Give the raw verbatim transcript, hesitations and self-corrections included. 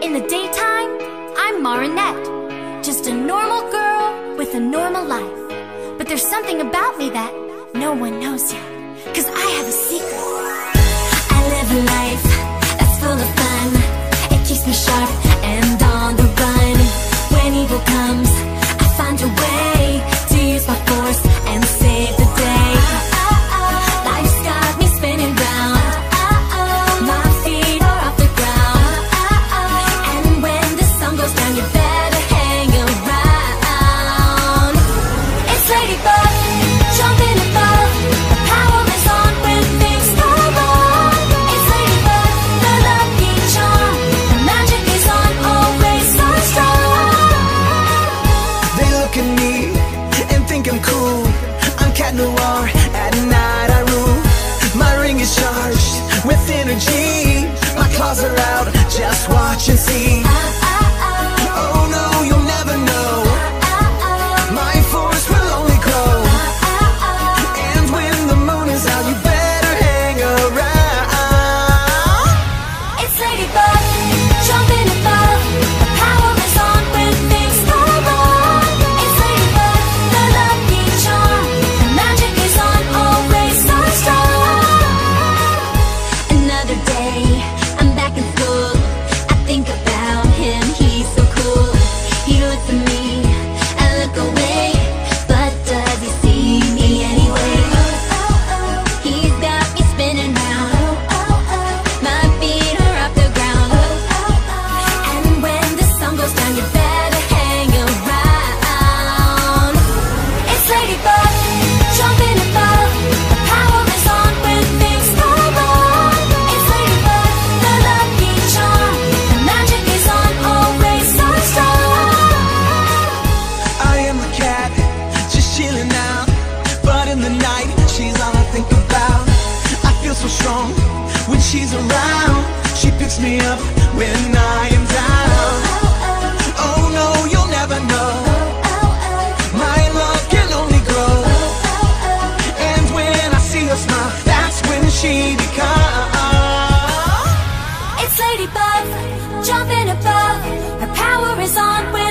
In the daytime, I'm Marinette, just a normal girl with a normal life. But there's something about me that no one knows yet, 'cause I have a secret. I live a life that's full of fun. It keeps me sharp and on the run. When evil comes, I find a way to use my force and save the day. Life's got me spinning round. My feet are off the ground. And when the sun goes down, you better hang around. It's Ladybug, jumping above. The power is on when things go wrong. It's Ladybug, the lucky charm. The magic is on, always so strong. They look at me and think I'm cool. I'm Cat Noir, at night I rule. My ring is charged with energy. My claws are out, just watch and see. Oh no, you'll never know. My force will only grow. And when the moon is out, you better hang around. It's Ladybug, jumping above. The power is on when things go wrong. It's Ladybug, the lucky charm. The magic is on, always so strong. Another day, I'm back in school. I think about him, he's so cool. He looks at me, I look away, but does he see me anyway? He's got me spinning round. My feet are off the ground. And when the sun goes down, you better hang around. It's Ladybug, jumping above. The power is on when things go wrong. It's Ladybug, the lucky charm. The magic is on, always so strong. I am the cat, just chilling out. But in the night, she's all I think about. I feel so strong when she's around. She picks me up when I am down. Oh no, you'll never know. My love can only grow. And when I see her smile, that's when she becomes. It's Ladybug, jumping above. Her power is on when